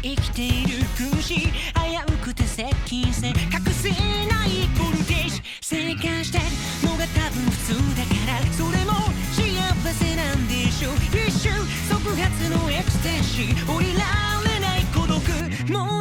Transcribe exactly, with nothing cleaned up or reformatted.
生きている苦しい危うくて接近戦隠せないボルテージ生還してるのが多分普通だからそれも幸せなんでしょう一瞬即発のエクスタシー降りられない孤独もう